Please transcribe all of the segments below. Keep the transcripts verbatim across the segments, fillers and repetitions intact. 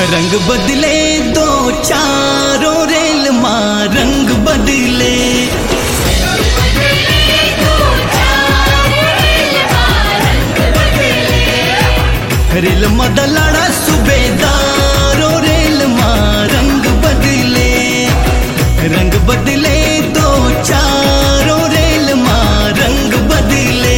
रंग बदले दो चारों रेल माँ रंग बदले, रेल मद लड़ा सूबेदारो रेल माँ रंग बदले, रंग बदले दो चारों रेल माँ रंग बदले।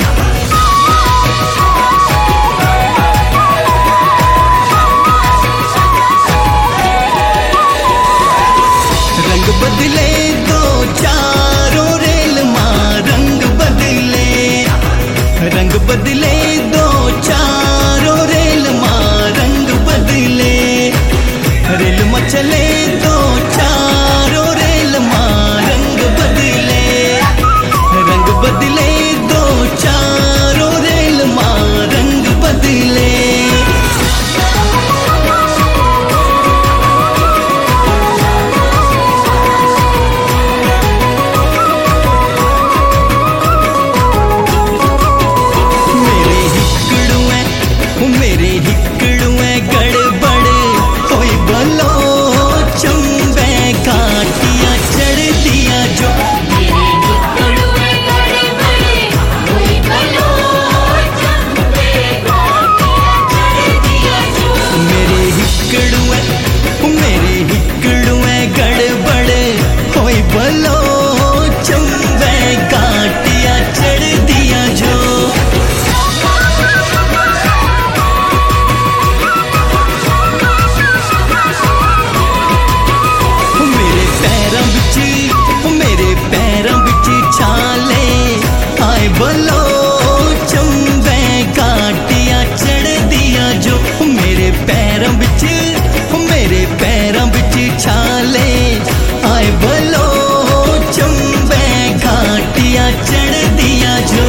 रंग बदले दो चारों रेल माँ रंग बदले, रंग बदले दो चारों रेल माँ रंग बदले, रेल मचले दो चारों रेल माँ रंग बदले, रंग बदले दो चारों रेल माँ रंग बदले। मेरे हिकड़ुए गड़बड़ कोई बोलो चंबे काटिया चढ़ दिया जो, मेरे हिकड़ुए गड़बड़ कोई बोलो चंबे काटिया चढ़ दिया जो, मेरे हिकड़ुए मेरे हिकड़ुए गड़बड़ कोई बोलो चंबे काटिया चढ़ दिया जो। मेरे पैरों बिच छाले आए बोलो चंबे काटिया चढ़ दिया जो, मेरे पैरों बिच मेरे पैरों बिच छाले आए बोलो चंबे काटिया चढ़ दिया जो।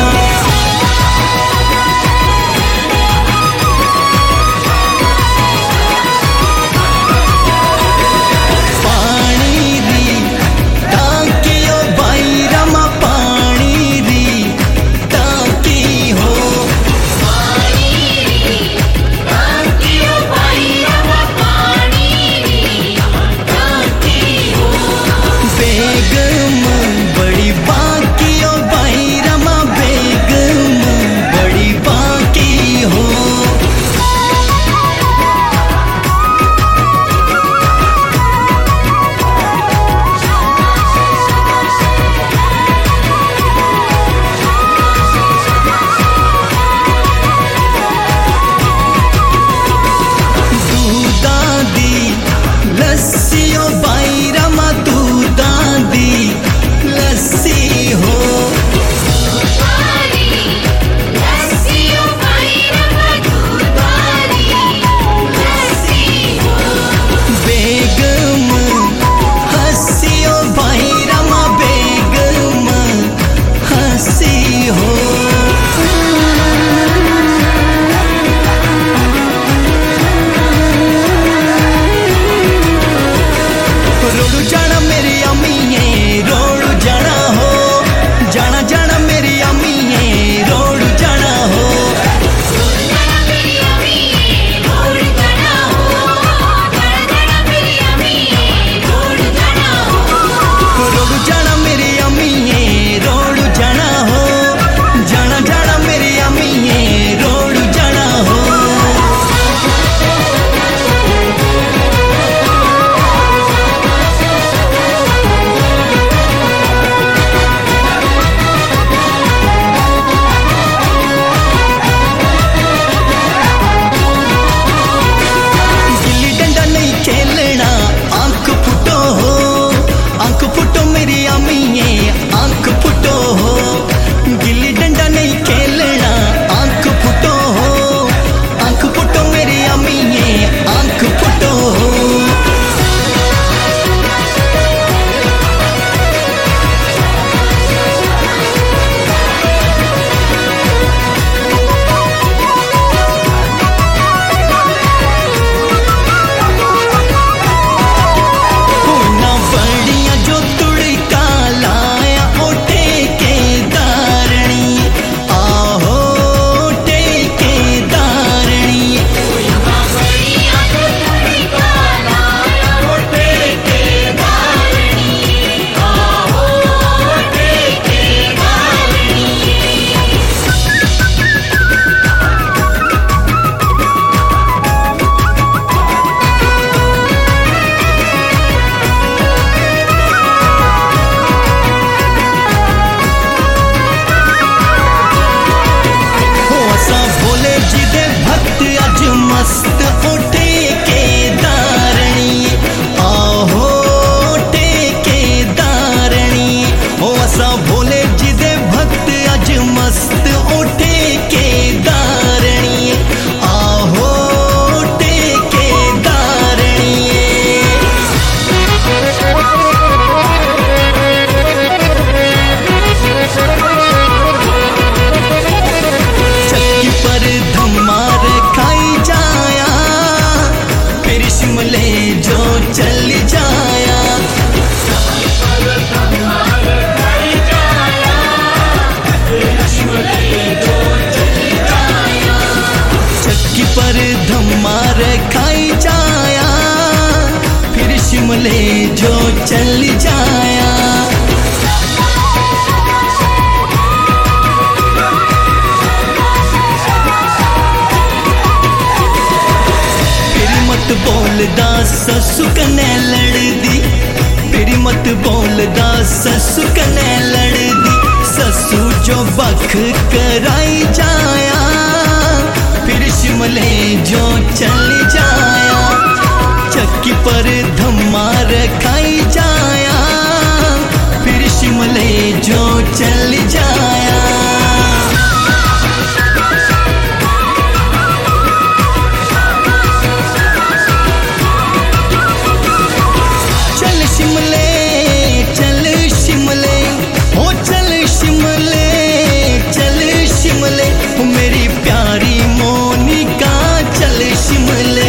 लस्सियों बाई रमा दूधा दी लस्सी हो, लस्सियों बाई रमा दूधा दी लस्सी हो, बेगम हंसियों बाई रमा बेगम हंसी हो। रोड़ू जाना मेरी अम्मी है रोड़ू जाना हो, जाना जाना मेरी अम्मी है रोड़ू जाना हो, जाना मेरी अम्मी है रोड़ जाना हो, जाना जाना मेरी अम्मी है रोड़ जाना हो, रोड़ू जाना मेरी अम्मी है रोड़ू जाना हो, जाना जाना मेरी अम्मी है रोड़ू जाना हो। खेलना आंख फुटो हो, आंख फुटो मेरी अम्मी है आंख फुटो हो, गिल्ली डंडा नहीं खेलना आंख फुटो हो, आंख फुटो मेरी अम्मी है आंख फुटो हो। बढ़िया जो तुड़का लाया ओटे चल जाया। फिर मत बोलदा ससु कन्नै लड़दी, फिर मत बोलदा ससु कन्नै लड़दी, ससु जो बख कराई जाया, फिर शिमले जो चल जाया, चक्की पर धम्मा रखाई जाया, फिर शिमले जो चल जाया। चल शिमले चल शिमले ओ चल शिमले चल शिमले ओ मेरी प्यारी मोनिका चल शिमले।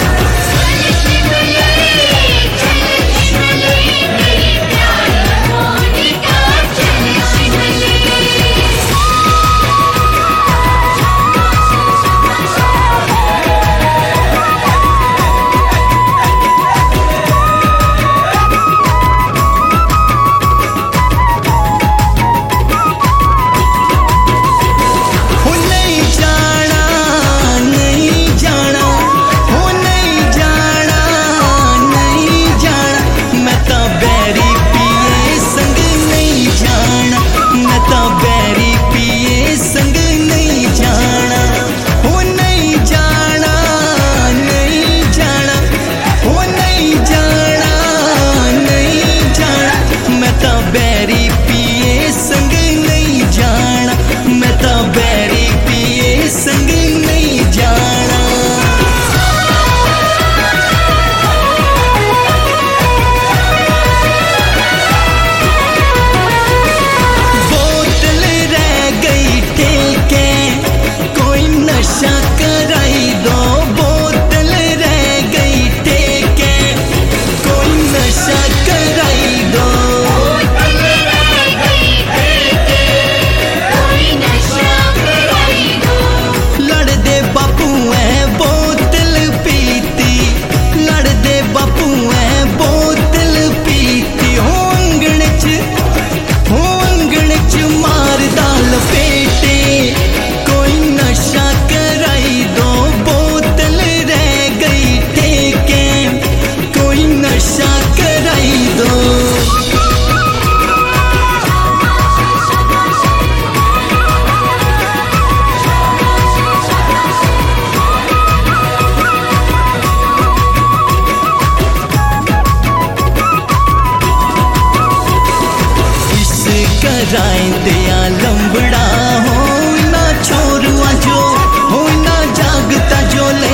दिया लंबड़ा हो ना छोरुआ जो हो ना जागता जो ले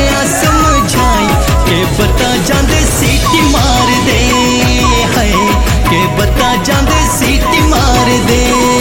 समझाई के बता जांदे सीटी मार दे है के बता जांदे सीटी मार दे।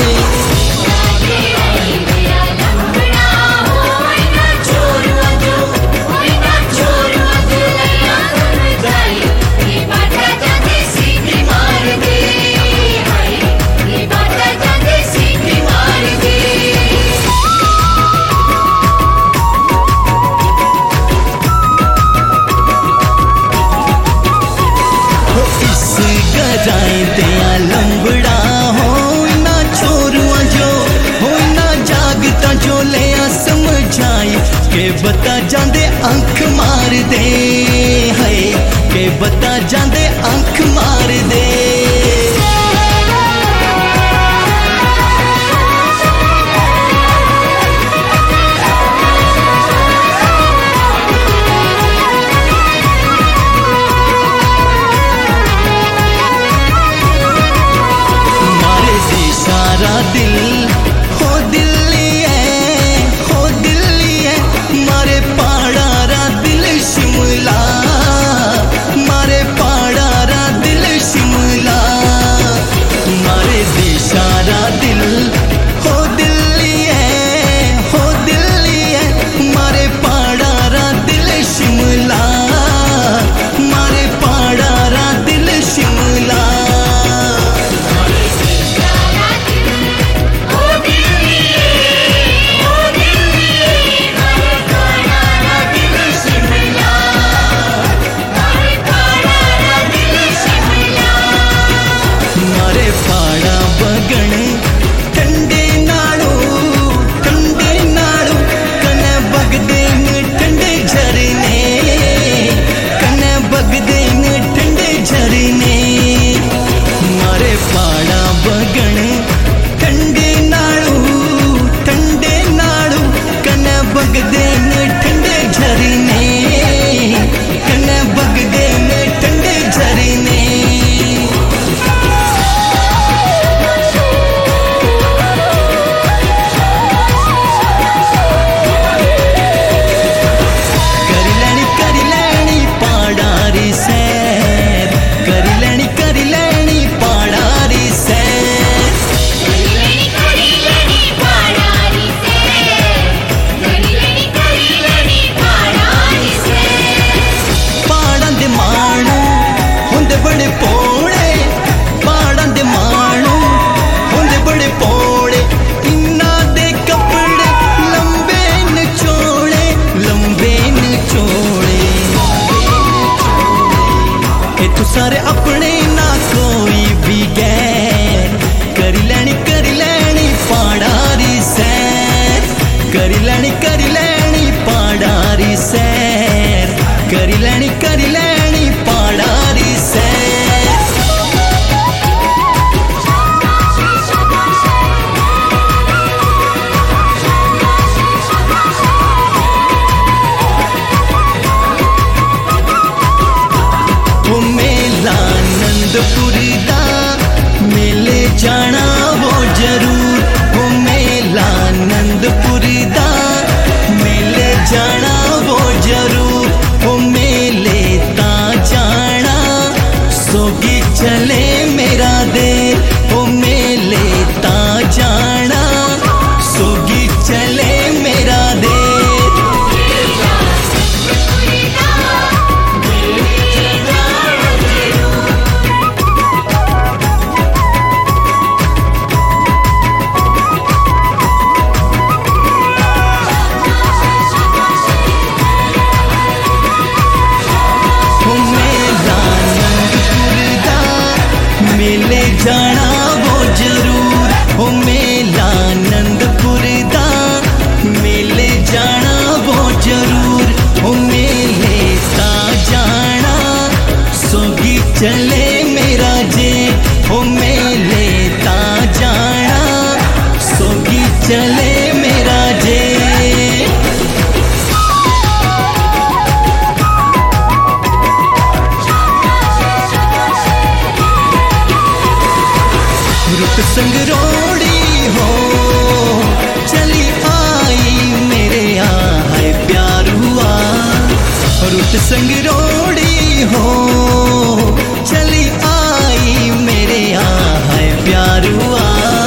दिया लंबड़ा हो ना छोरुआ जो हो ना जागता जो ले समझाई के बता जांदे अंख मार दे है के बता जांदे अंख मार दे। सारा दिल हो दिल्ली है हो दिल्ली है मारे पहाड़ा रा दिल शिमला मारे पहाड़ा रुत संगरोड़ी हो चली आई मेरे यहाँ है प्यार हुआ। रुत संगरोड़ी हो चली आई मेरे यहाँ है प्यार हुआ।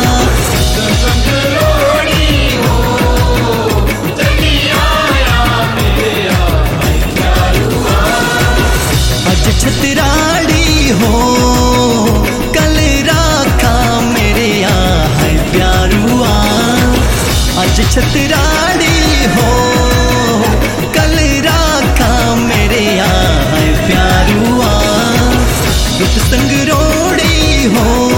छतराड़ी हो कल राखा मेरे यहाँ है प्यार हुआ। आज छतराड़ी हो कल राखा मेरे यहाँ है प्यार हुआ। रुत संगरोड़ी हो